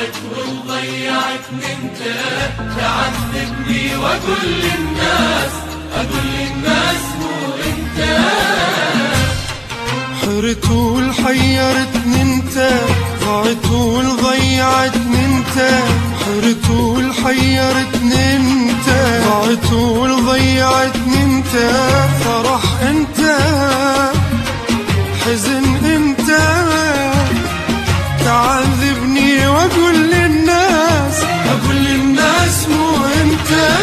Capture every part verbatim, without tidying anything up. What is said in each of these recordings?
ضاعت وضيعتني انت، تعذبني واقول للناس، اقول للناس مو انت. حرت والحيرتني انت، ضاعت وضيعتني انت، حرت والحيرتني انت، ضاعت وضيعتني انت، فرح انت حزن انت، تعذبني واقول للناس، اقول للناس مو انت.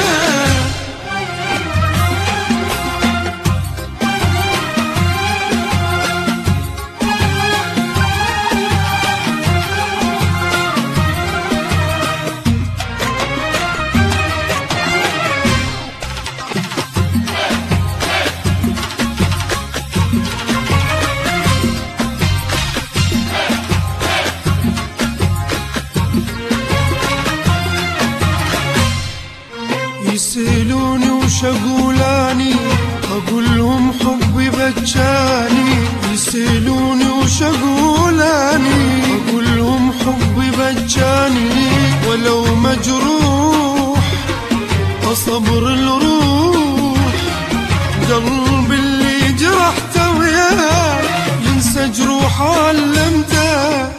يسألوني وشغولاني، أقول لهم حبي بجاني. يسألوني وشغولاني، أقول لهم حبي بجاني. ولو مجروح أصبر الروح، قلبي اللي جرحته وياه ينسى جروحه علمته.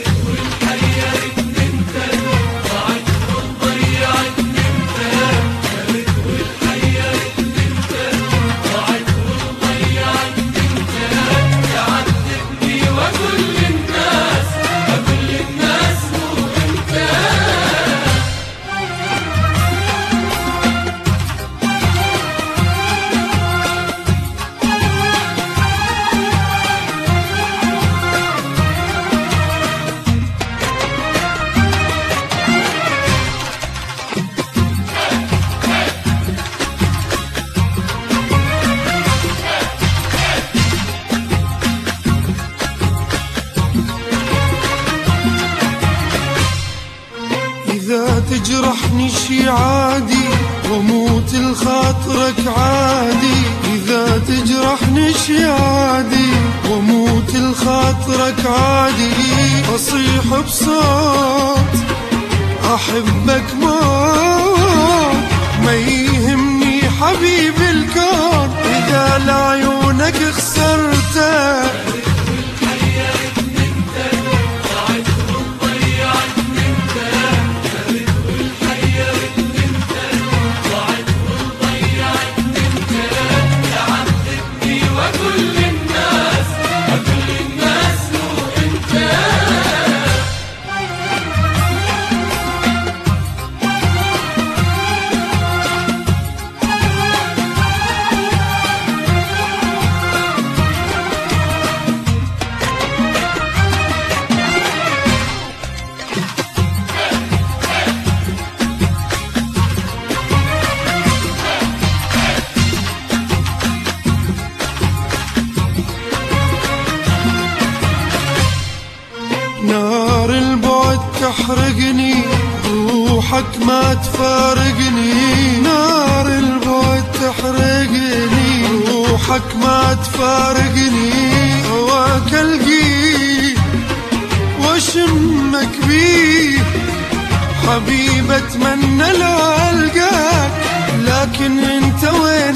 إذا تجرحني شي عادي وموت لخاطرك عادي. إذا تجرحني شي عادي وموت لخاطرك عادي. أصيح بصوت أحبك موت، ما يهمني حبيب الكون إذا لعيونك خسرته. نار البعد تحرقني، روحك ما تفارقني. نار البعد تحرقني، روحك ما تفارقني. هواك القيه واشمك بيه، حبيب اتمنى لو القاك، لكن انت وين